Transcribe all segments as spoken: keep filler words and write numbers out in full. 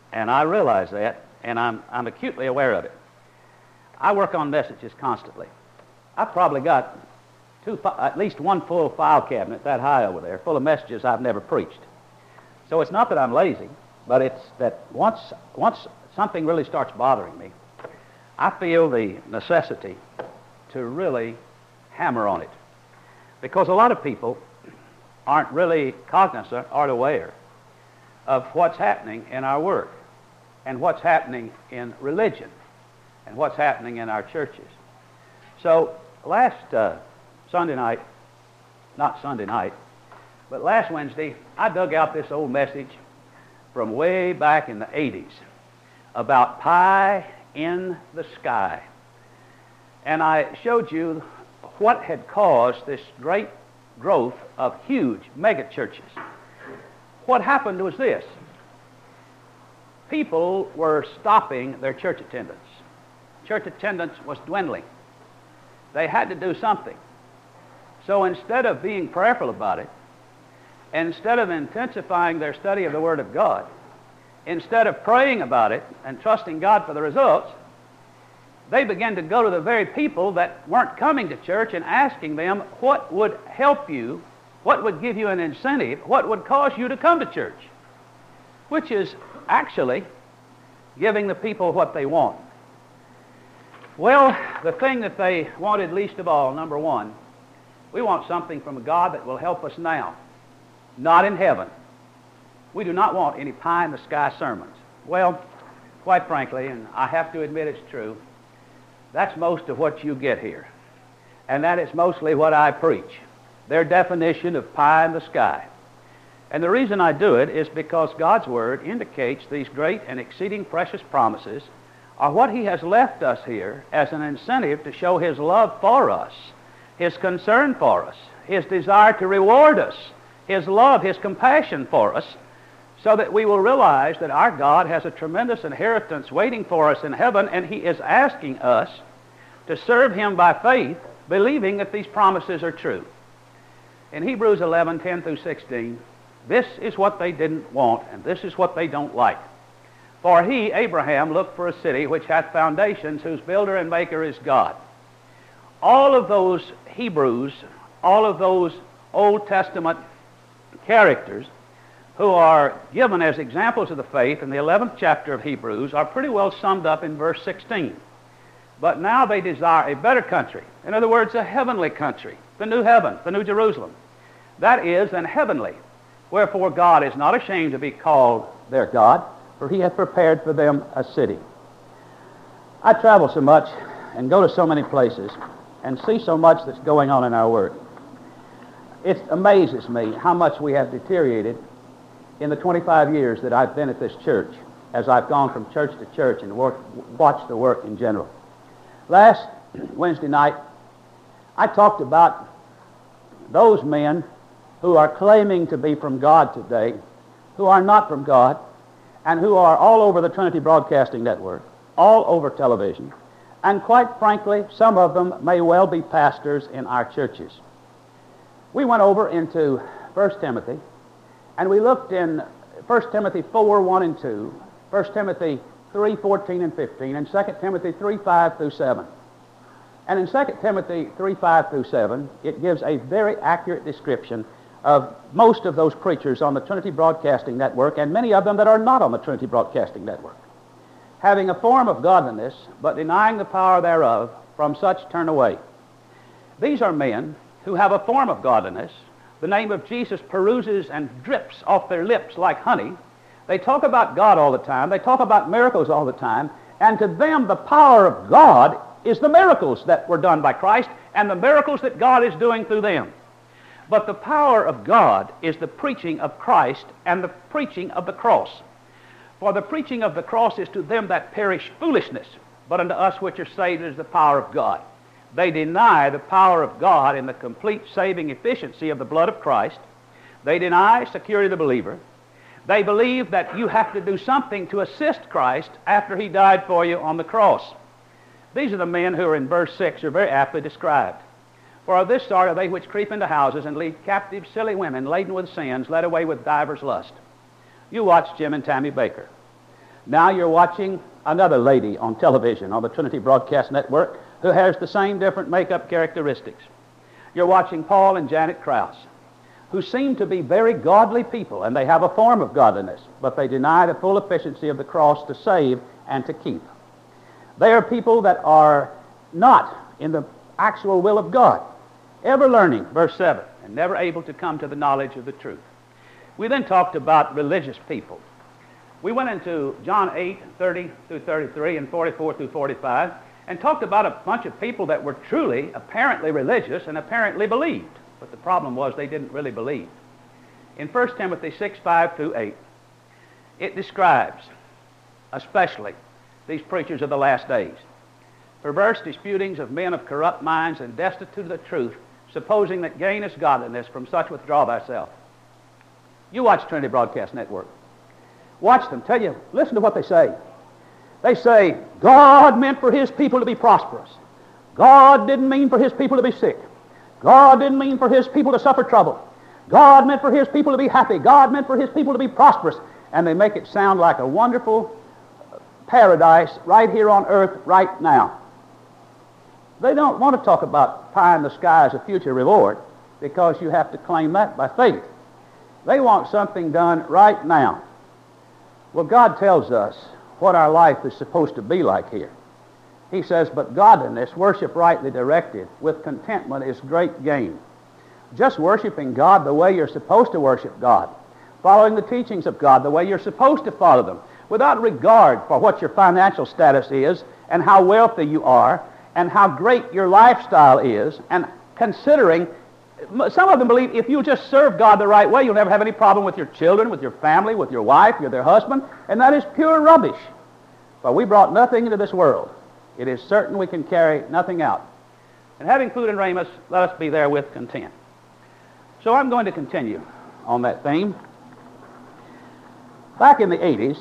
And I realize that, and I'm, I'm acutely aware of it. I work on messages constantly. I've probably got two, at least one full file cabinet that high over there, full of messages I've never preached. So it's not that I'm lazy, but it's that once, once something really starts bothering me, I feel the necessity to really hammer on it. Because a lot of people aren't really cognizant or aware of what's happening in our work and what's happening in religion and what's happening in our churches. So last uh, Sunday night, not Sunday night, but last Wednesday, I dug out this old message from way back in the eighties about pie in the sky. And I showed you what had caused this great growth of huge megachurches. What happened was this. People were stopping their church attendance. Church attendance was dwindling. They had to do something. So instead of being prayerful about it, instead of intensifying their study of the Word of God, instead of praying about it and trusting God for the results, they began to go to the very people that weren't coming to church and asking them what would help you, what would give you an incentive, what would cause you to come to church, which is actually giving the people what they want. Well, the thing that they wanted least of all, number one, we want something from God that will help us now, not in heaven. We do not want any pie-in-the-sky sermons. Well, quite frankly, and I have to admit it's true, that's most of what you get here. And that is mostly what I preach, their definition of pie in the sky. And the reason I do it is because God's Word indicates these great and exceeding precious promises are what He has left us here as an incentive to show His love for us, His concern for us, His desire to reward us, His love, His compassion for us, so that we will realize that our God has a tremendous inheritance waiting for us in heaven, and He is asking us to serve Him by faith, believing that these promises are true. In Hebrews eleven, ten through sixteen, this is what they didn't want, and this is what they don't like. For he, Abraham, looked for a city which hath foundations, whose builder and maker is God. All of those Hebrews, all of those Old Testament characters who are given as examples of the faith in the eleventh chapter of Hebrews are pretty well summed up in verse sixteen. But now they desire a better country. In other words, a heavenly country, the new heaven, the new Jerusalem. That is, an heavenly. Wherefore God is not ashamed to be called their God, for He hath prepared for them a city. I travel so much and go to so many places and see so much that's going on in our work. It amazes me how much we have deteriorated in the twenty-five years that I've been at this church, as I've gone from church to church and work, watched the work in general. Last Wednesday night, I talked about those men who are claiming to be from God today, who are not from God, and who are all over the Trinity Broadcasting Network, all over television, and quite frankly, some of them may well be pastors in our churches. We went over into First Timothy, and we looked in First Timothy four, one and two, First Timothy three, fourteen and fifteen, and Second Timothy three, five through seven. And in Second Timothy three, five through seven, it gives a very accurate description of most of those preachers on the Trinity Broadcasting Network, and many of them that are not on the Trinity Broadcasting Network. Having a form of godliness, but denying the power thereof, from such turn away. These are men who have a form of godliness. The name of Jesus peruses and drips off their lips like honey. They talk about God all the time. They talk about miracles all the time. And to them, the power of God is the miracles that were done by Christ and the miracles that God is doing through them. But the power of God is the preaching of Christ and the preaching of the cross. For the preaching of the cross is to them that perish foolishness, but unto us which are saved is the power of God. They deny the power of God in the complete saving efficiency of the blood of Christ. They deny security of the believer. They believe that you have to do something to assist Christ after He died for you on the cross. These are the men who are in verse six are very aptly described. For of this sort are they which creep into houses and lead captive silly women laden with sins, led away with divers lust. You watch Jim and Tammy Baker. Now you're watching another lady on television, on the Trinity Broadcast Network, who has the same different makeup characteristics. You're watching Paul and Janet Krause, who seem to be very godly people, and they have a form of godliness, but they deny the full efficiency of the cross to save and to keep. They are people that are not in the actual will of God, ever learning, verse seven, and never able to come to the knowledge of the truth. We then talked about religious people. We went into John eight, thirty through thirty-three and forty-four through forty-five and talked about a bunch of people that were truly, apparently religious and apparently believed. But the problem was they didn't really believe. In First Timothy six, five through eight, it describes especially these preachers of the last days. Perverse disputings of men of corrupt minds and destitute of the truth, supposing that gain is godliness, from such withdraw thyself. You watch Trinity Broadcast Network. Watch them. Tell you, listen to what they say. They say, God meant for his people to be prosperous. God didn't mean for his people to be sick. God didn't mean for his people to suffer trouble. God meant for his people to be happy. God meant for his people to be prosperous. And they make it sound like a wonderful paradise right here on earth right now. They don't want to talk about pie in the sky as a future reward, because you have to claim that by faith. They want something done right now. Well, God tells us what our life is supposed to be like here. He says, but godliness, worship rightly directed, with contentment is great gain. Just worshiping God the way you're supposed to worship God, following the teachings of God the way you're supposed to follow them, without regard for what your financial status is and how wealthy you are and how great your lifestyle is, and considering, some of them believe if you just serve God the right way, you'll never have any problem with your children, with your family, with your wife, with their husband, and that is pure rubbish. For we brought nothing into this world. It is certain we can carry nothing out. And having food and raiment, let us be therewith content. So I'm going to continue on that theme. Back in the eighties,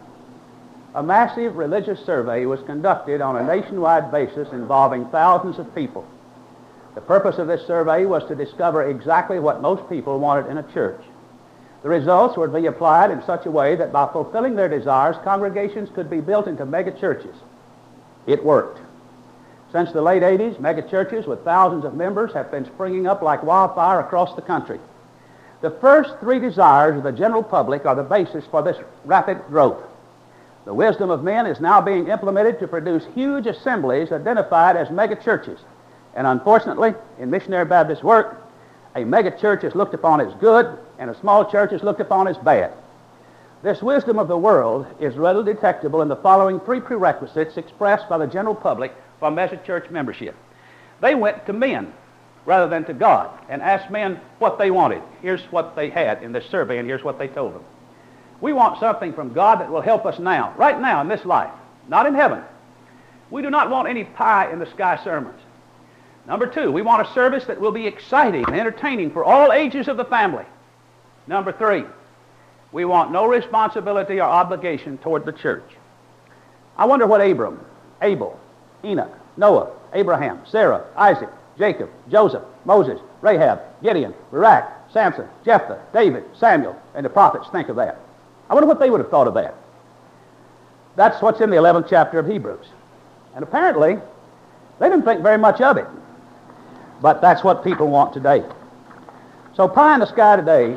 a massive religious survey was conducted on a nationwide basis involving thousands of people. The purpose of this survey was to discover exactly what most people wanted in a church. The results were to be applied in such a way that by fulfilling their desires, congregations could be built into mega churches. It worked. Since the late eighties, mega churches with thousands of members have been springing up like wildfire across the country. The first three desires of the general public are the basis for this rapid growth. The wisdom of men is now being implemented to produce huge assemblies identified as mega churches. And unfortunately, in missionary Baptist work, a mega church is looked upon as good and a small church is looked upon as bad. This wisdom of the world is readily detectable in the following three prerequisites expressed by the general public for mega church membership. They went to men rather than to God and asked men what they wanted. Here's what they had in this survey, and here's what they told them. We want something from God that will help us now, right now in this life, not in heaven. We do not want any pie in the sky sermons. Number two, we want a service that will be exciting and entertaining for all ages of the family. Number three, we want no responsibility or obligation toward the church. I wonder what Abram, Abel, Enoch, Noah, Abraham, Sarah, Isaac, Jacob, Joseph, Moses, Rahab, Gideon, Barak, Samson, Jephthah, David, Samuel, and the prophets think of that. I wonder what they would have thought of that. That's what's in the eleventh chapter of Hebrews. And apparently, they didn't think very much of it. But that's what people want today. So pie in the sky today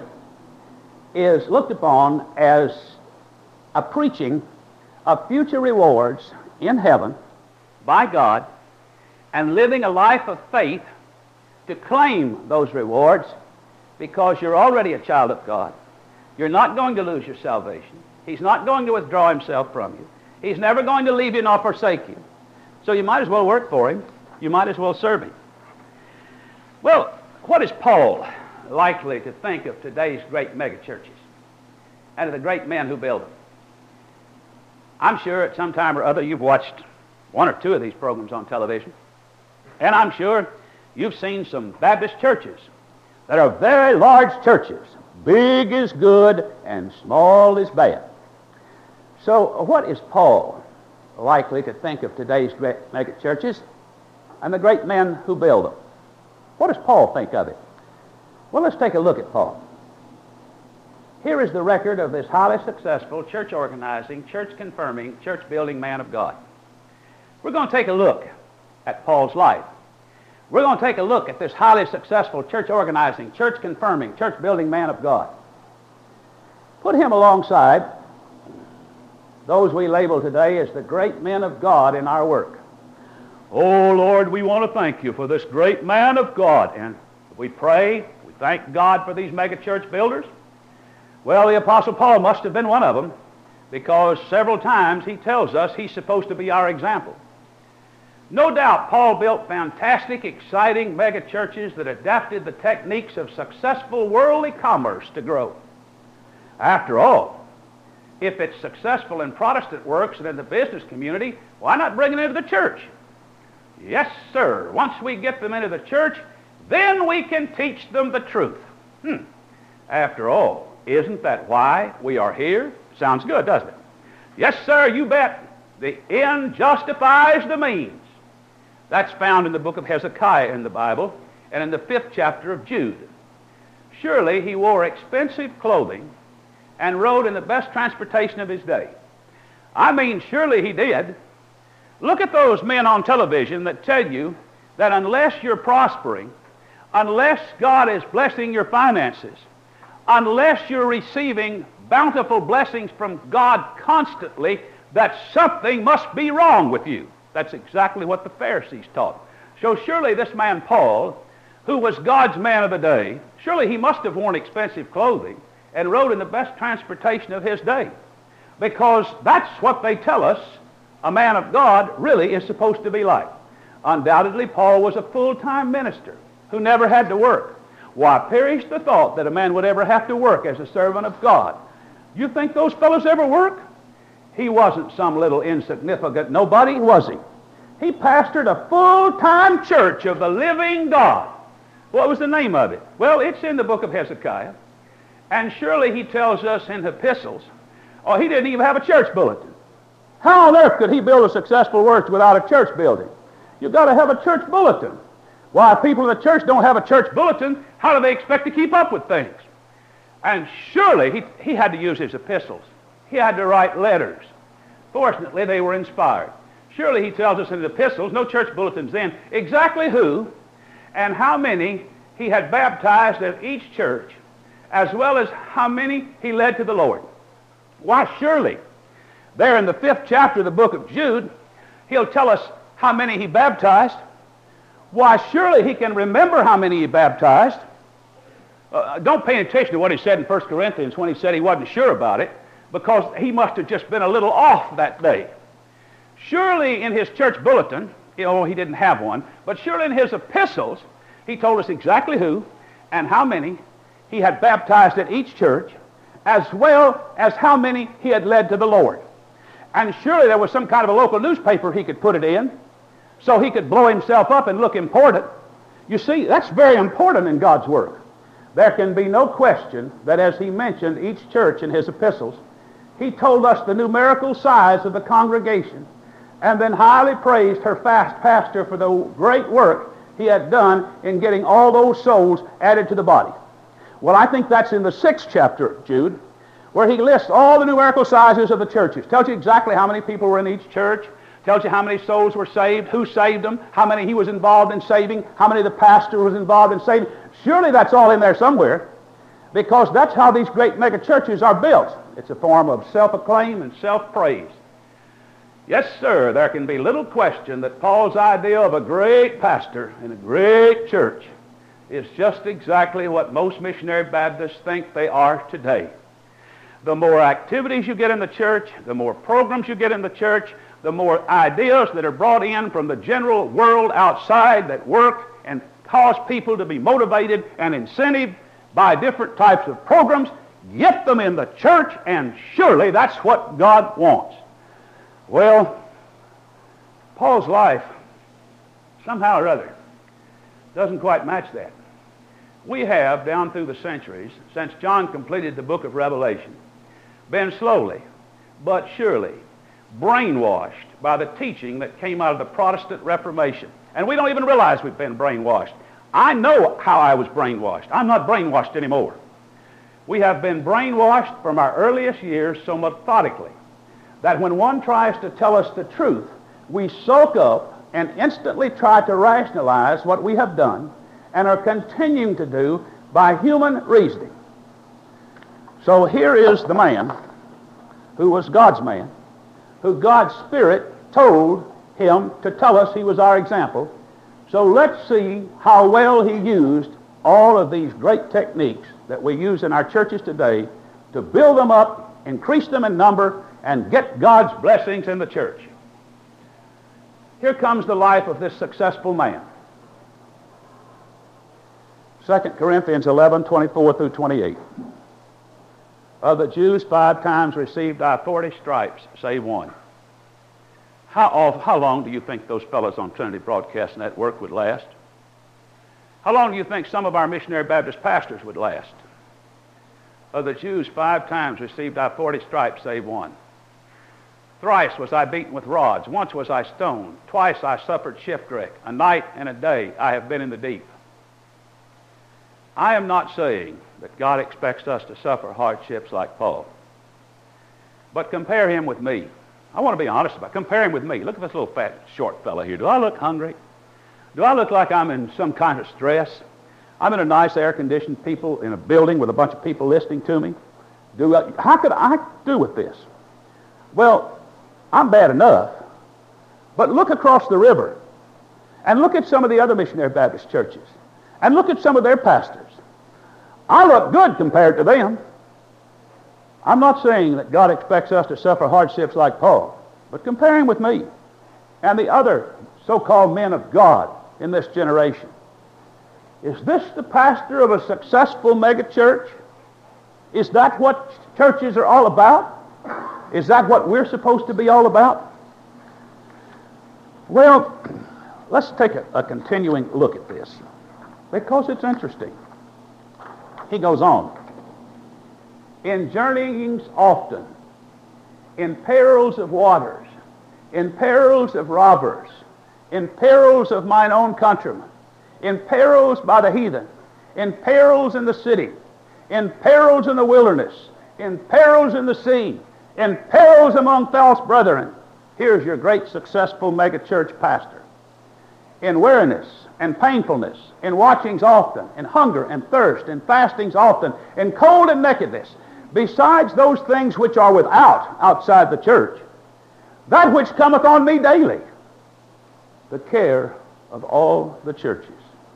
is looked upon as a preaching of future rewards in heaven by God, and living a life of faith to claim those rewards, because you're already a child of God. You're not going to lose your salvation. He's not going to withdraw himself from you. He's never going to leave you nor forsake you. So you might as well work for him. You might as well serve him. Well, what is Paul likely to think of today's great megachurches and of the great men who build them? I'm sure at some time or other you've watched one or two of these programs on television, and I'm sure you've seen some Baptist churches that are very large churches. Big is good and small is bad. So what is Paul likely to think of today's great mega churches and the great men who build them? What does Paul think of it? Well, let's take a look at Paul. Here is the record of this highly successful church organizing, church confirming, church building man of God. We're going to take a look at Paul's life. We're going to take a look at this highly successful church organizing, church confirming, church building man of God. Put him alongside those we label today as the great men of God in our work. Oh, Lord, we want to thank you for this great man of God. And we pray, we thank God for these mega church builders. Well, the Apostle Paul must have been one of them, because several times he tells us he's supposed to be our example. No doubt Paul built fantastic, exciting mega churches that adapted the techniques of successful worldly commerce to grow. After all, if it's successful in Protestant works and in the business community, why not bring it into the church? Yes, sir. Once we get them into the church, then we can teach them the truth. Hmm. After all, isn't that why we are here? Sounds good, doesn't it? Yes, sir, you bet. The end justifies the means. That's found in the book of Hezekiah in the Bible and in the fifth chapter of Jude. Surely he wore expensive clothing and rode in the best transportation of his day. I mean, surely he did. Look at those men on television that tell you that unless you're prospering, unless God is blessing your finances, unless you're receiving bountiful blessings from God constantly, that something must be wrong with you. That's exactly what the Pharisees taught. So surely this man Paul, who was God's man of the day, surely he must have worn expensive clothing and rode in the best transportation of his day, because that's what they tell us a man of God really is supposed to be like. Undoubtedly, Paul was a full-time minister who never had to work. Why, perish the thought that a man would ever have to work as a servant of God. You think those fellows ever work? He wasn't some little insignificant nobody, was he? He pastored a full-time church of the living God. What was the name of it? Well, it's in the book of Hezekiah. And surely he tells us in epistles, oh, he didn't even have a church bulletin. How on earth could he build a successful work without a church building? You've got to have a church bulletin. Why, if people in the church don't have a church bulletin, how do they expect to keep up with things? And surely he, he had to use his epistles. He had to write letters. Fortunately, they were inspired. Surely he tells us in the epistles, no church bulletins then, exactly who and how many he had baptized at each church, as well as how many he led to the Lord. Why, surely, there in the fifth chapter of the book of Jude, he'll tell us how many he baptized. Why, surely he can remember how many he baptized. Uh, don't pay any attention to what he said in First Corinthians when he said he wasn't sure about it, because he must have just been a little off that day. Surely in his church bulletin, you know, he didn't have one, but surely in his epistles, he told us exactly who and how many he had baptized at each church, as well as how many he had led to the Lord. And surely there was some kind of a local newspaper he could put it in, so he could blow himself up and look important. You see, that's very important in God's work. There can be no question that as he mentioned each church in his epistles, he told us the numerical size of the congregation, and then highly praised her fast pastor for the great work he had done in getting all those souls added to the body. Well, I think that's in the sixth chapter of Jude, where he lists all the numerical sizes of the churches. Tells you exactly how many people were in each church, tells you how many souls were saved, who saved them, how many he was involved in saving, how many the pastor was involved in saving. Surely that's all in there somewhere, because that's how these great mega churches are built. It's a form of self-acclaim and self-praise. Yes, sir, there can be little question that Paul's idea of a great pastor in a great church is just exactly what most missionary Baptists think they are today. The more activities you get in the church, the more programs you get in the church, the more ideas that are brought in from the general world outside that work and cause people to be motivated and incentivized by different types of programs, get them in the church, and surely that's what God wants. Well, Paul's life, somehow or other, doesn't quite match that. We have, down through the centuries, since John completed the book of Revelation, been slowly but surely brainwashed by the teaching that came out of the Protestant Reformation. And we don't even realize we've been brainwashed. I know how I was brainwashed. I'm not brainwashed anymore. We have been brainwashed from our earliest years so methodically that when one tries to tell us the truth, we soak up and instantly try to rationalize what we have done and are continuing to do by human reasoning. So here is the man who was God's man, who God's Spirit told him to tell us he was our example. So let's see how well he used all of these great techniques that we use in our churches today to build them up, increase them in number, and get God's blessings in the church. Here comes the life of this successful man. Second Corinthians eleven, twenty-four through twenty-eight. Of the Jews, five times received I forty stripes, save one. How, off, how long do you think those fellows on Trinity Broadcast Network would last? How long do you think some of our missionary Baptist pastors would last? Of the Jews, five times received I forty stripes, save one. Thrice was I beaten with rods. Once was I stoned. Twice I suffered shipwreck. A night and a day I have been in the deep. I am not saying that God expects us to suffer hardships like Paul. But compare him with me. I want to be honest about it. Compare him with me. Look at this little fat, short fellow here. Do I look hungry? Do I look like I'm in some kind of stress? I'm in a nice air-conditioned people in a building with a bunch of people listening to me. Do I, how could I do with this? Well, I'm bad enough, but look across the river and look at some of the other missionary Baptist churches and look at some of their pastors. I look good compared to them. I'm not saying that God expects us to suffer hardships like Paul, but compare him with me and the other so-called men of God in this generation. Is this the pastor of a successful megachurch? Is that what churches are all about? Is that what we're supposed to be all about? Well, let's take a, a continuing look at this because it's interesting. He goes on. In journeyings often, in perils of waters, in perils of robbers, in perils of mine own countrymen, in perils by the heathen, in perils in the city, in perils in the wilderness, in perils in the sea, in perils among false brethren. Here's your great successful megachurch pastor. In weariness and painfulness, in watchings often, in hunger and thirst, in fastings often, in cold and nakedness, besides those things which are without, outside the church, that which cometh on me daily, the care of all the churches.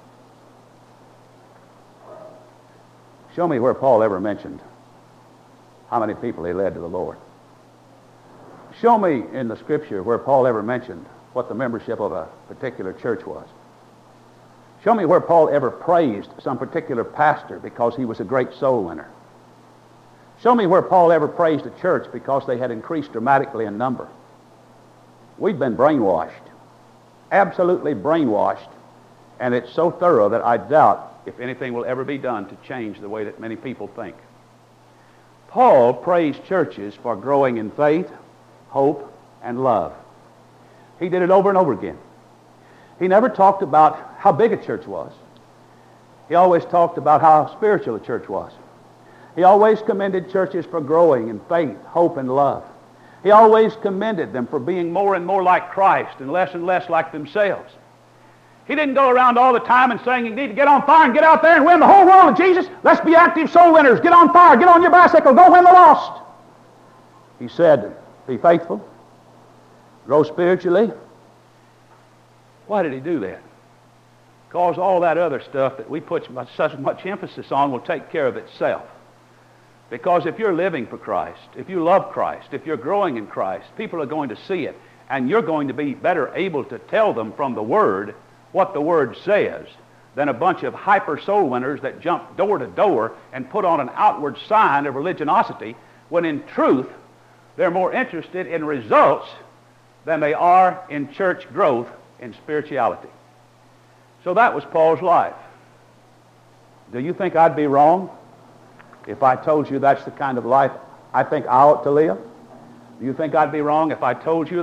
Show me where Paul ever mentioned how many people he led to the Lord. Show me in the Scripture where Paul ever mentioned what the membership of a particular church was. Show me where Paul ever praised some particular pastor because he was a great soul winner. Show me where Paul ever praised a church because they had increased dramatically in number. We've been brainwashed, absolutely brainwashed, and it's so thorough that I doubt if anything will ever be done to change the way that many people think. Paul praised churches for growing in faith, hope, and love. He did it over and over again. He never talked about how big a church was. He always talked about how spiritual a church was. He always commended churches for growing in faith, hope, and love. He always commended them for being more and more like Christ and less and less like themselves. He didn't go around all the time and saying you need to get on fire and get out there and win the whole world of Jesus. Let's be active soul winners. Get on fire. Get on your bicycle. Go win the lost. He said, be faithful. Grow spiritually. Why did he do that? Because all that other stuff that we put such much emphasis on will take care of itself. Because if you're living for Christ, if you love Christ, if you're growing in Christ, people are going to see it, and you're going to be better able to tell them from the Word what the Word says than a bunch of hyper soul winners that jump door to door and put on an outward sign of religiosity when in truth they're more interested in results than they are in church growth and spirituality. So that was Paul's life. Do you think I'd be wrong if I told you that's the kind of life I think I ought to live? Do you think I'd be wrong if I told you that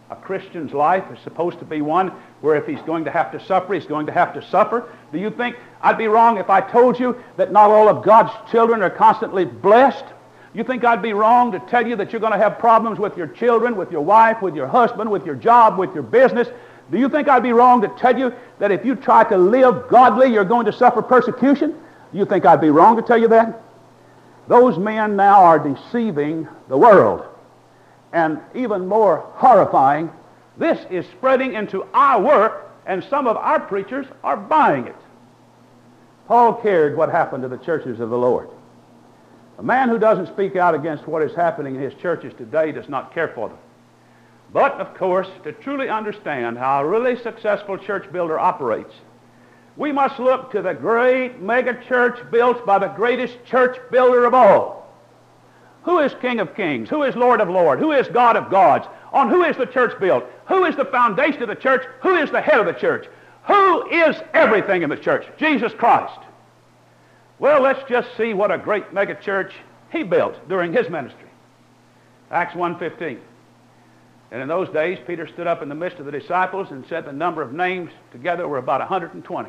A Christian's life is supposed to be one where if he's going to have to suffer, he's going to have to suffer. Do you think I'd be wrong if I told you that not all of God's children are constantly blessed? You think I'd be wrong to tell you that you're going to have problems with your children, with your wife, with your husband, with your job, with your business? Do you think I'd be wrong to tell you that if you try to live godly, you're going to suffer persecution? Do you think I'd be wrong to tell you that? Those men now are deceiving the world. And even more horrifying, this is spreading into our work, and some of our preachers are buying it. Paul cared what happened to the churches of the Lord. A man who doesn't speak out against what is happening in his churches today does not care for them. But, of course, to truly understand how a really successful church builder operates, we must look to the great mega church built by the greatest church builder of all. Who is King of Kings? Who is Lord of Lords? Who is God of gods? On who is the church built? Who is the foundation of the church? Who is the head of the church? Who is everything in the church? Jesus Christ. Well, let's just see what a great mega church he built during his ministry. Acts one fifteen. And in those days, Peter stood up in the midst of the disciples and said the number of names together were about one hundred twenty.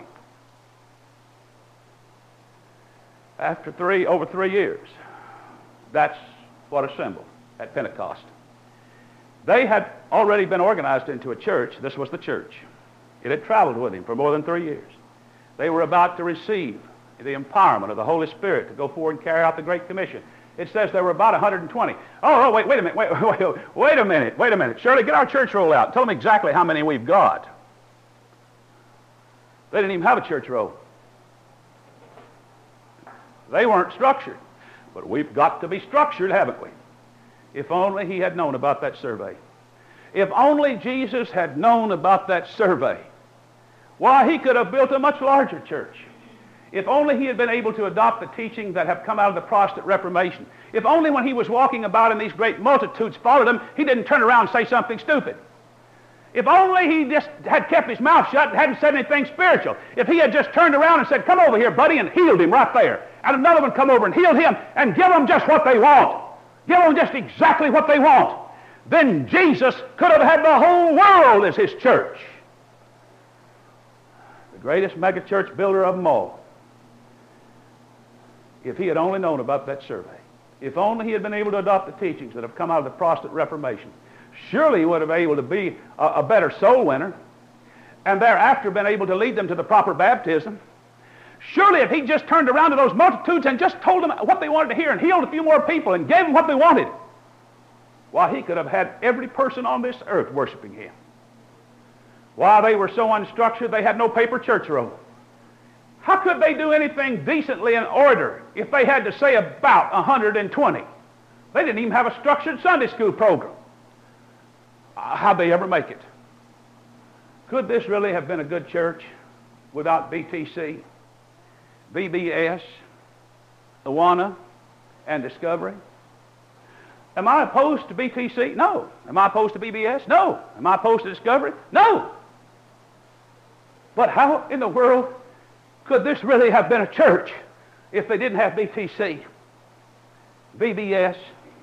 After three, over three years, that's what assembled at Pentecost. They had already been organized into a church. This was the church. It had traveled with him for more than three years. They were about to receive the empowerment of the Holy Spirit to go forward and carry out the Great Commission. It says there were about one hundred twenty. Oh, oh wait, wait a minute, wait, wait, wait a minute, wait a minute. Shirley, get our church roll out. Tell them exactly how many we've got. They didn't even have a church roll. They weren't structured. But we've got to be structured, haven't we? If only he had known about that survey. If only Jesus had known about that survey. Why, he could have built a much larger church. If only he had been able to adopt the teachings that have come out of the Protestant Reformation. If only when he was walking about and these great multitudes followed him, he didn't turn around and say something stupid. If only he just had kept his mouth shut and hadn't said anything spiritual. If he had just turned around and said, come over here, buddy, and healed him right there. And another one come over and healed him and give them just what they want. Give them just exactly what they want. Then Jesus could have had the whole world as his church. The greatest megachurch builder of them all. If he had only known about that survey. If only he had been able to adopt the teachings that have come out of the Protestant Reformation. Surely he would have been able to be a, a better soul winner. And thereafter been able to lead them to the proper baptism. Surely if he just turned around to those multitudes and just told them what they wanted to hear and healed a few more people and gave them what they wanted, why, he could have had every person on this earth worshiping him. While they were so unstructured, they had no paper church roll. How could they do anything decently in order if they had to say about one hundred twenty? They didn't even have a structured Sunday school program. Uh, how'd they ever make it? Could this really have been a good church without B T C, V B S, Awana, and Discovery? Am I opposed to B T C? No. Am I opposed to V B S? No. Am I opposed to Discovery? No. But how in the world could this really have been a church if they didn't have B T C, V B S,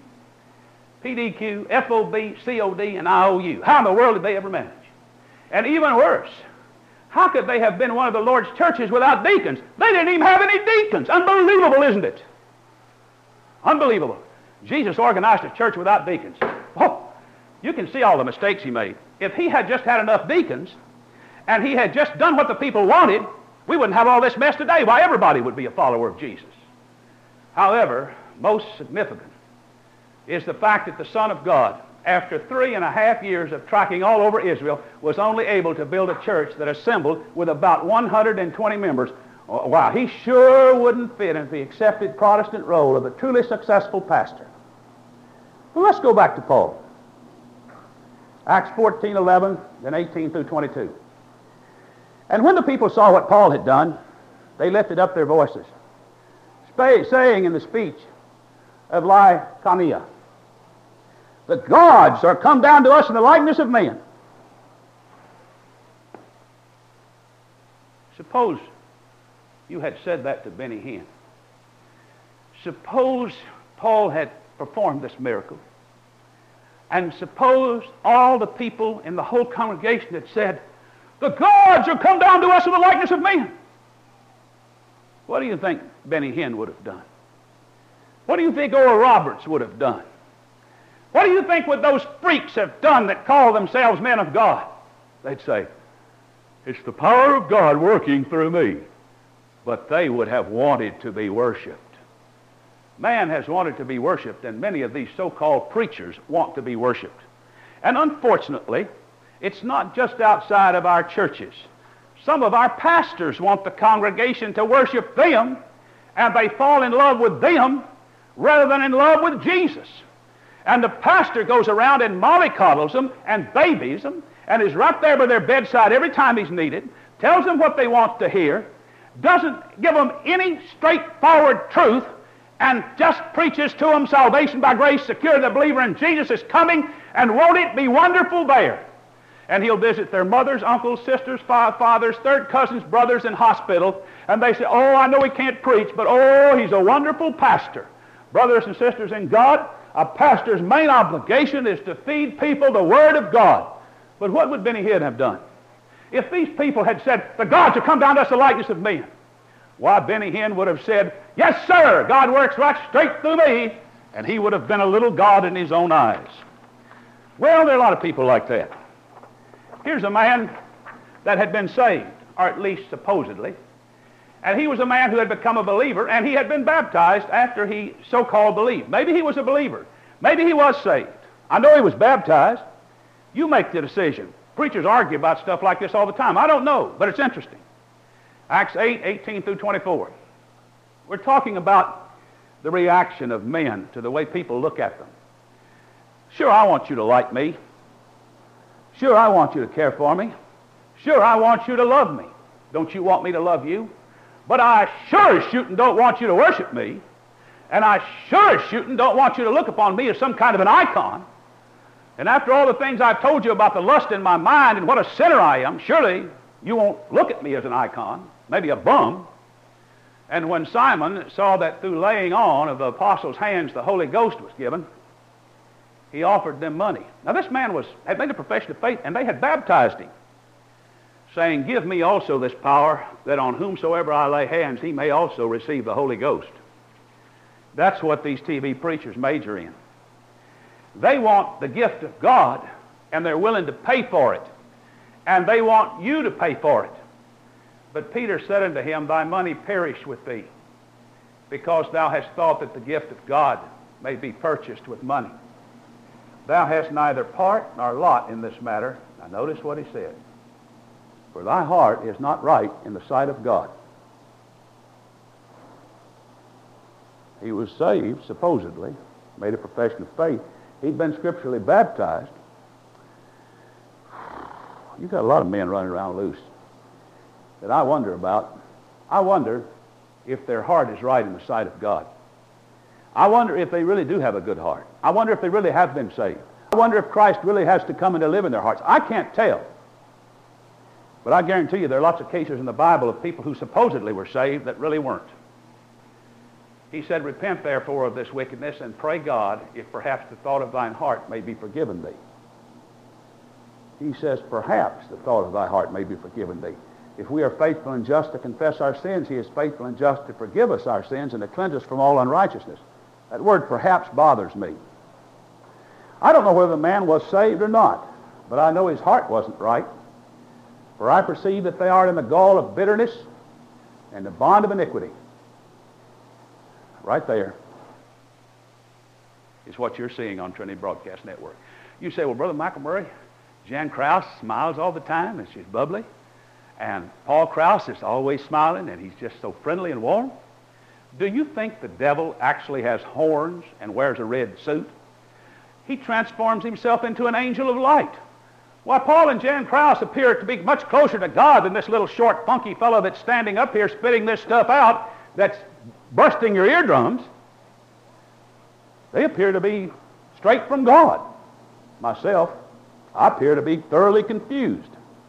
P D Q, F O B, C O D, and I O U? How in the world did they ever manage? And even worse, how could they have been one of the Lord's churches without deacons? They didn't even have any deacons. Unbelievable, isn't it? Unbelievable. Jesus organized a church without deacons. Oh, you can see all the mistakes he made. If he had just had enough deacons, and he had just done what the people wanted, we wouldn't have all this mess today. Why, everybody would be a follower of Jesus. However, most significant is the fact that the Son of God, after three and a half years of tracking all over Israel, was only able to build a church that assembled with about one hundred twenty members. Oh, wow, he sure wouldn't fit into the accepted Protestant role of a truly successful pastor. Well, let's go back to Paul. Acts fourteen eleven, then eighteen through twenty-two. And when the people saw what Paul had done, they lifted up their voices, saying in the speech of Lycaonia, the gods are come down to us in the likeness of men. Suppose you had said that to Benny Hinn. Suppose Paul had performed this miracle, And suppose all the people in the whole congregation had said, the gods are come down to us in the likeness of men. What do you think Benny Hinn would have done? What do you think Oral Roberts would have done? What do you think would those freaks have done that call themselves men of God? They'd say, it's the power of God working through me. But they would have wanted to be worshiped. Man has wanted to be worshiped, and many of these so-called preachers want to be worshiped. And unfortunately, it's not just outside of our churches. Some of our pastors want the congregation to worship them, and they fall in love with them rather than in love with Jesus. And the pastor goes around and mollycoddles them and babies them and is right there by their bedside every time he's needed, tells them what they want to hear, doesn't give them any straightforward truth, and just preaches to them salvation by grace, secure the believer in Jesus is coming, and won't it be wonderful there? And he'll visit their mothers, uncles, sisters, fathers, third cousins, brothers in hospital, and they say, oh, I know he can't preach, but oh, he's a wonderful pastor. Brothers and sisters in God, a pastor's main obligation is to feed people the Word of God. But what would Benny Hinn have done? If these people had said, the gods have come down to us the likeness of men, why, Benny Hinn would have said, yes, sir, God works right straight through me, and he would have been a little God in his own eyes. Well, there are a lot of people like that. Here's a man that had been saved, or at least supposedly, and he was a man who had become a believer, and he had been baptized after he so-called believed. Maybe he was a believer. Maybe he was saved. I know he was baptized. You make the decision. Preachers argue about stuff like this all the time. I don't know, but it's interesting. Acts eight, eighteen through twenty-four. We're talking about the reaction of men to the way people look at them. Sure, I want you to like me. Sure, I want you to care for me. Sure, I want you to love me. Don't you want me to love you? But I sure as shooting don't want you to worship me. And I sure as shooting don't want you to look upon me as some kind of an icon. And after all the things I've told you about the lust in my mind and what a sinner I am, surely you won't look at me as an icon, maybe a bum. And when Simon saw that through laying on of the apostles' hands the Holy Ghost was given, he offered them money. Now this man was had made a profession of faith, and they had baptized him, saying, give me also this power, that on whomsoever I lay hands, he may also receive the Holy Ghost. That's what these T V preachers major in. They want the gift of God, and they're willing to pay for it. And they want you to pay for it. But Peter said unto him, thy money perish with thee, because thou hast thought that the gift of God may be purchased with money. Thou hast neither part nor lot in this matter. Now notice what he said. For thy heart is not right in the sight of God. He was saved, supposedly, made a profession of faith. He'd been scripturally baptized. You've got a lot of men running around loose that I wonder about. I wonder if their heart is right in the sight of God. I wonder if they really do have a good heart. I wonder if they really have been saved. I wonder if Christ really has to come and to live in their hearts. I can't tell. But I guarantee you there are lots of cases in the Bible of people who supposedly were saved that really weren't. He said, repent therefore of this wickedness, and pray God, if perhaps the thought of thine heart may be forgiven thee. He says, perhaps the thought of thy heart may be forgiven thee. If we are faithful and just to confess our sins, he is faithful and just to forgive us our sins and to cleanse us from all unrighteousness. That word perhaps bothers me. I don't know whether the man was saved or not, but I know his heart wasn't right. For I perceive that they are in the gall of bitterness and the bond of iniquity. Right there is what you're seeing on Trinity Broadcast Network. You say, well, Brother Michael Murray, Jan Krause smiles all the time and she's bubbly. And Paul Krause is always smiling and he's just so friendly and warm. Do you think the devil actually has horns and wears a red suit? He transforms himself into an angel of light. Why, Paul and Jan Krause appear to be much closer to God than this little short, funky fellow that's standing up here spitting this stuff out that's bursting your eardrums. They appear to be straight from God. Myself, I appear to be thoroughly confused.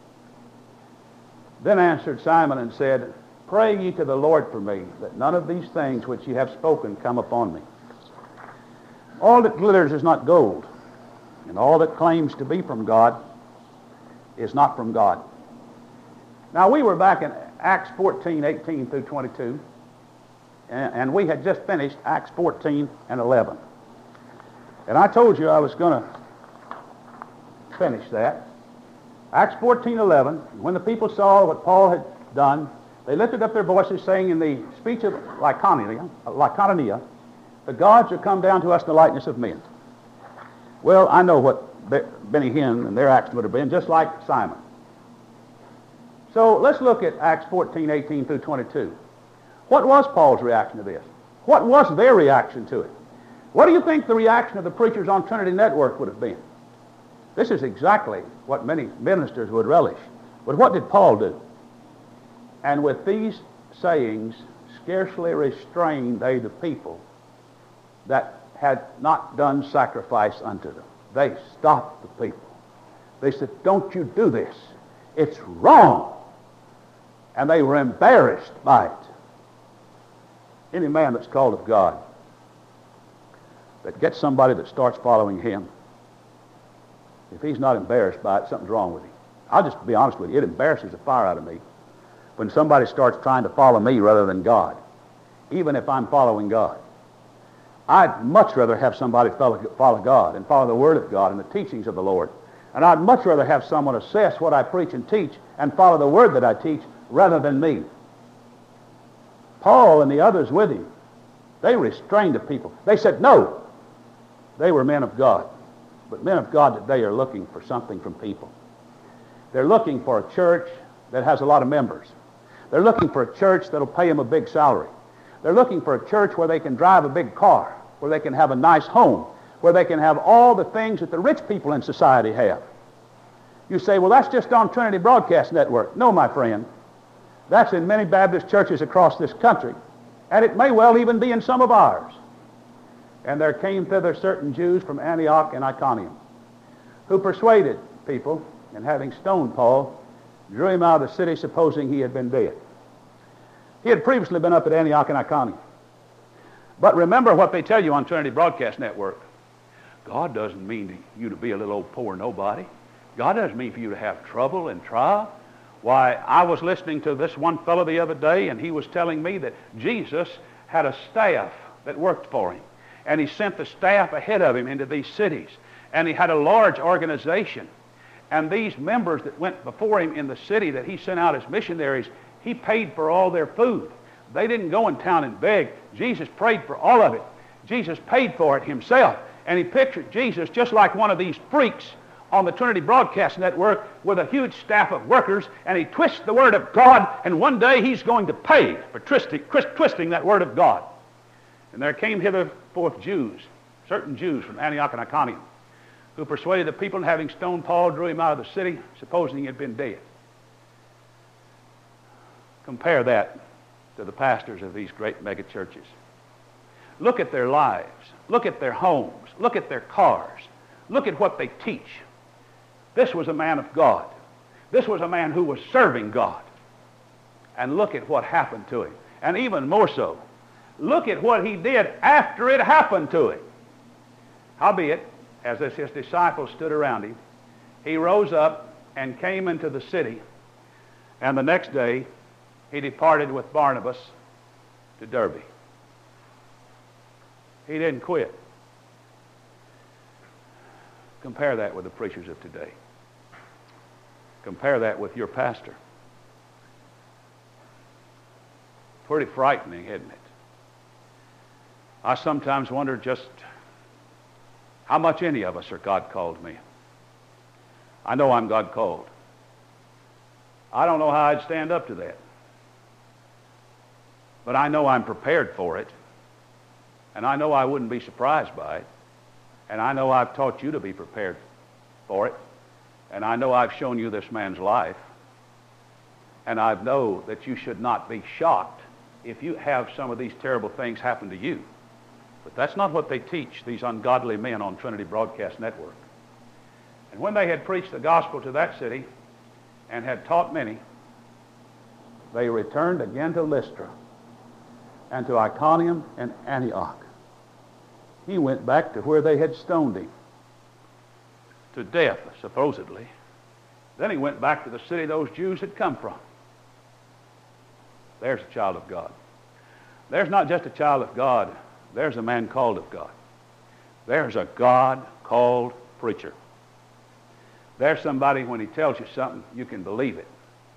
Then answered Simon and said, pray ye to the Lord for me, that none of these things which ye have spoken come upon me. All that glitters is not gold, And all that claims to be from God is not from God. Now, we were back in Acts fourteen, eighteen through twenty-two, and, and we had just finished Acts fourteen and eleven. And I told you I was going to finish that. Acts fourteen, eleven, when the people saw what Paul had done, they lifted up their voices, saying in the speech of Lycaonia, Lycaonia, the gods are come down to us in the likeness of men. Well, I know what Benny Hinn and their action would have been, just like Simon. So let's look at Acts fourteen, eighteen through twenty-two. What was Paul's reaction to this? What was their reaction to it? What do you think the reaction of the preachers on Trinity Network would have been? This is exactly what many ministers would relish. But what did Paul do? And with these sayings, scarcely restrained they the people that had not done sacrifice unto them. They stopped the people. They said, don't you do this. It's wrong. And they were embarrassed by it. Any man that's called of God, that gets somebody that starts following him, if he's not embarrassed by it, something's wrong with him. I'll just be honest with you. It embarrasses the fire out of me when somebody starts trying to follow me rather than God, even if I'm following God. I'd much rather have somebody follow, follow God and follow the Word of God and the teachings of the Lord. And I'd much rather have someone assess what I preach and teach and follow the Word that I teach rather than me. Paul and the others with him, they restrained the people. They said no. They were men of God. But men of God today are looking for something from people. They're looking for a church that has a lot of members. They're looking for a church that'll pay them a big salary. They're looking for a church where they can drive a big car, where they can have a nice home, where they can have all the things that the rich people in society have. You say, well, that's just on Trinity Broadcast Network. No, my friend. That's in many Baptist churches across this country, and it may well even be in some of ours. And there came thither certain Jews from Antioch and Iconium, who persuaded people, and having stoned Paul, drew him out of the city, supposing he had been dead. He had previously been up at Antioch and Iconium. But remember what they tell you on Trinity Broadcast Network. God doesn't mean to you to be a little old poor nobody. God doesn't mean for you to have trouble and trial. Why, I was listening to this one fellow the other day, and he was telling me that Jesus had a staff that worked for him. And he sent the staff ahead of him into these cities. And he had a large organization. And these members that went before him in the city that he sent out as missionaries, he paid for all their food. They didn't go in town and beg. Jesus prayed for all of it. Jesus paid for it himself. And he pictured Jesus just like one of these freaks on the Trinity Broadcast Network with a huge staff of workers, and he twists the Word of God, and one day he's going to pay for twisting, twisting that Word of God. And there came hither forth Jews, certain Jews from Antioch and Iconium, who persuaded the people, and having stoned Paul, drew him out of the city, supposing he had been dead. Compare that to the pastors of these great megachurches. Look at their lives. Look at their homes. Look at their cars. Look at what they teach. This was a man of God. This was a man who was serving God. And look at what happened to him. And even more so, look at what he did after it happened to him. Howbeit, as his disciples stood around him, he rose up and came into the city, and the next day he departed with Barnabas to Derbe. He didn't quit. Compare that with the preachers of today. Compare that with your pastor. Pretty frightening, isn't it? I sometimes wonder just how much any of us are God-called men. I know I'm God-called. I don't know how I'd stand up to that. But I know I'm prepared for it. And I know I wouldn't be surprised by it. And I know I've taught you to be prepared for it. And I know I've shown you this man's life. And I know that you should not be shocked if you have some of these terrible things happen to you. But that's not what they teach, these ungodly men on Trinity Broadcast Network. And when they had preached the gospel to that city and had taught many, they returned again to Lystra and to Iconium and Antioch. He went back to where they had stoned him. to death, supposedly. Then he went back to the city those Jews had come from. There's a child of God. There's not just a child of God. There's a man called of God. There's a God-called preacher. There's somebody, when he tells you something, you can believe it.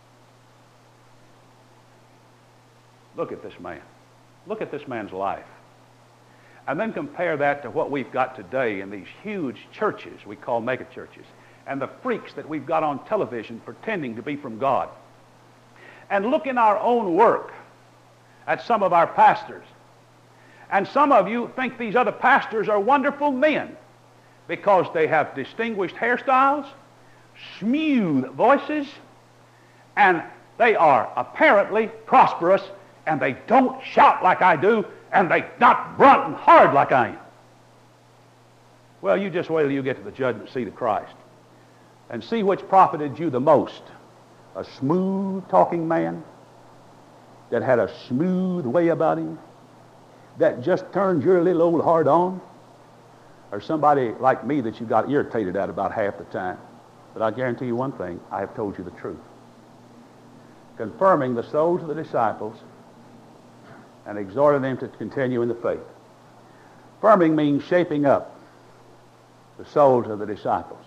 Look at this man. Look at this man's life. And then compare that to what we've got today in these huge churches we call megachurches, and the freaks that we've got on television pretending to be from God. And look in our own work at some of our pastors. And some of you think these other pastors are wonderful men because they have distinguished hairstyles, smooth voices, and they are apparently prosperous, and they don't shout like I do, and they not grunt and hard like I am. Well, you just wait till you get to the judgment seat of Christ and see which profited you the most. A smooth-talking man that had a smooth way about him that just turned your little old heart on, or somebody like me that you got irritated at about half the time. But I guarantee you one thing, I have told you the truth. Confirming the souls of the disciples and exhorting them to continue in the faith. Confirming means shaping up the souls of the disciples.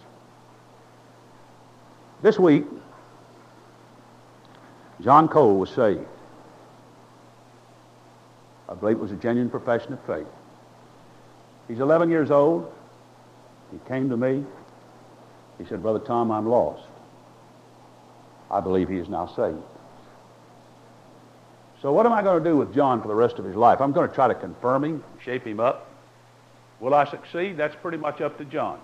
This week, John Cole was saved. I believe it was a genuine profession of faith. He's eleven years old. He came to me. He said, Brother Tom, I'm lost. I believe he is now saved. So what am I going to do with John for the rest of his life? I'm going to try to confirm him, shape him up. Will I succeed? That's pretty much up to John.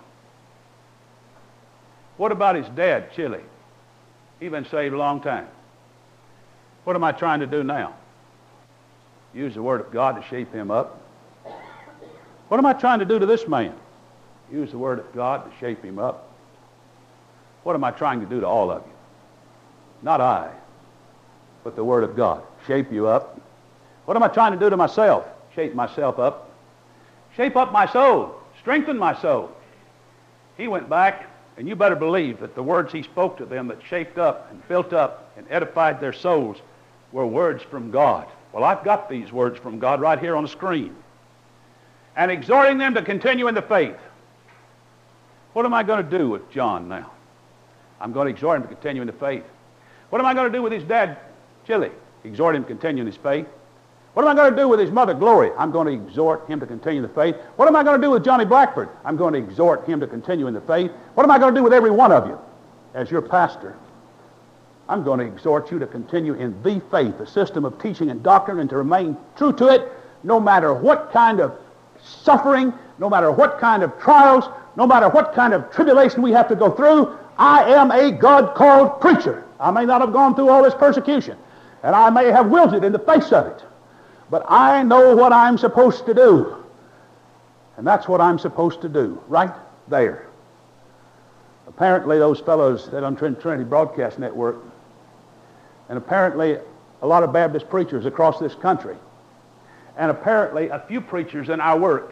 What about his dad, Chili? He's been saved a long time. What am I trying to do now? Use the Word of God to shape him up. What am I trying to do to this man? Use the Word of God to shape him up. What am I trying to do to all of you? Not I, but the Word of God. Shape you up. What am I trying to do to myself? Shape myself up. Shape up my soul. Strengthen my soul. He went back, and you better believe that the words he spoke to them that shaped up and built up and edified their souls were words from God. Well, I've got these words from God right here on the screen. And exhorting them to continue in the faith. What am I going to do with John now? I'm going to exhort him to continue in the faith. What am I going to do with his dad, Chili? Exhort him to continue in his faith. What am I going to do with his mother, Glory? I'm going to exhort him to continue in the faith. What am I going to do with Johnny Blackford? I'm going to exhort him to continue in the faith. What am I going to do with every one of you as your pastor? I'm going to exhort you to continue in the faith, the system of teaching and doctrine, and to remain true to it no matter what kind of suffering, no matter what kind of trials, no matter what kind of tribulation we have to go through. I am a God-called preacher. I may not have gone through all this persecution, and I may have wilted in the face of it, but I know what I'm supposed to do, and that's what I'm supposed to do right there. Apparently those fellows that on Trinity Broadcast Network, and apparently a lot of Baptist preachers across this country, and apparently a few preachers in our work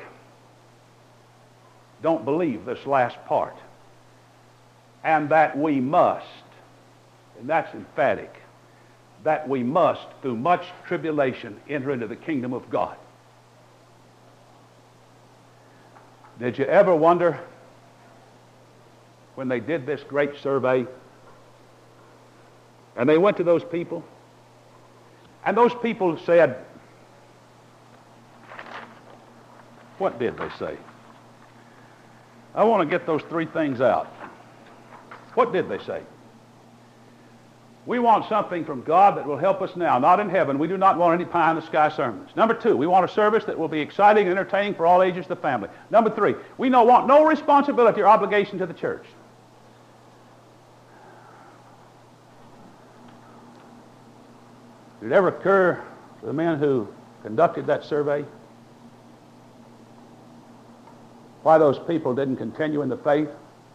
don't believe this last part, and that we must, and that's emphatic, that we must, through much tribulation, enter into the kingdom of God. Did you ever wonder, when they did this great survey, and they went to those people, and those people said, what did they say? I want to get those three things out. What did they say? We want something from God that will help us now, not in heaven. We do not want any pie-in-the-sky sermons. Number two, we want a service that will be exciting and entertaining for all ages of the family. Number three, we no, want no responsibility or obligation to the church. Did it ever occur to the men who conducted that survey why those people didn't continue in the faith?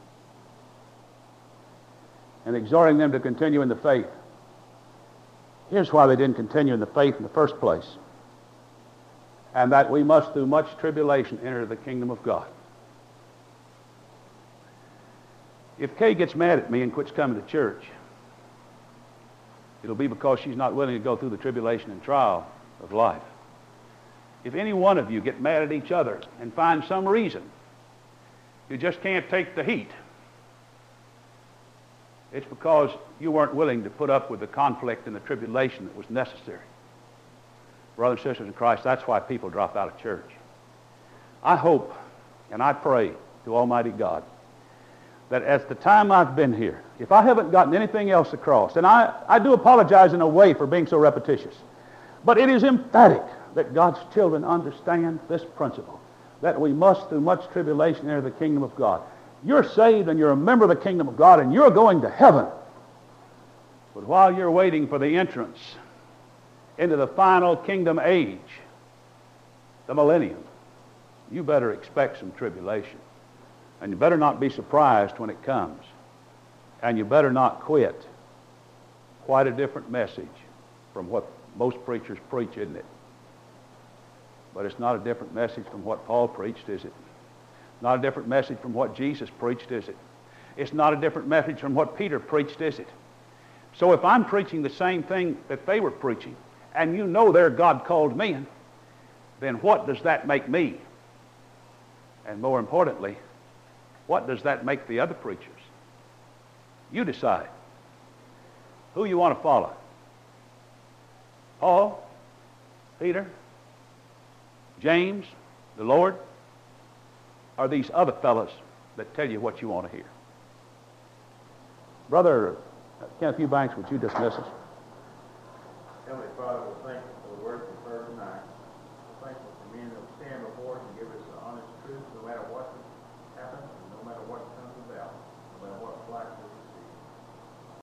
And exhorting them to continue in the faith. Here's why they didn't continue in the faith in the first place. And that we must, through much tribulation, enter the kingdom of God. If Kay gets mad at me and quits coming to church, it'll be because she's not willing to go through the tribulation and trial of life. If any one of you get mad at each other and find some reason you just can't take the heat, it's because you weren't willing to put up with the conflict and the tribulation that was necessary. Brothers and sisters in Christ, that's why people drop out of church. I hope and I pray to Almighty God that as the time I've been here, if I haven't gotten anything else across, and I, I do apologize in a way for being so repetitious, but it is emphatic that God's children understand this principle, that we must, through much tribulation, enter the kingdom of God. You're saved and you're a member of the kingdom of God and you're going to heaven. But while you're waiting for the entrance into the final kingdom age, the millennium, you better expect some tribulation. And you better not be surprised when it comes. And you better not quit. Quite a different message from what most preachers preach, isn't it? But it's not a different message from what Paul preached, is it? Not a different message from what Jesus preached, is it? It's not a different message from what Peter preached, is it? So if I'm preaching the same thing that they were preaching, and you know they're God-called men, then what does that make me? And more importantly, what does that make the other preachers? You decide who you want to follow. Paul, Peter, James, the Lord, or these other fellows that tell you what you want to hear. Brother Kenneth Eubanks, would you dismiss us?